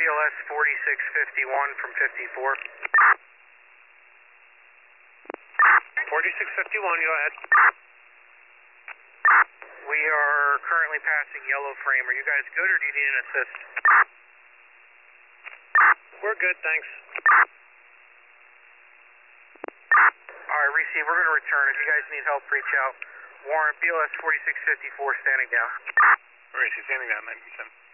BLS 4651 from 54. 4651, go ahead. We are currently passing yellow frame. Are you guys good or do you need an assist? We're good, thanks. Alright, receive. We're going to return. If you guys need help, reach out. Warrant BLS 4654 standing down. Alright, she's standing down, 9%.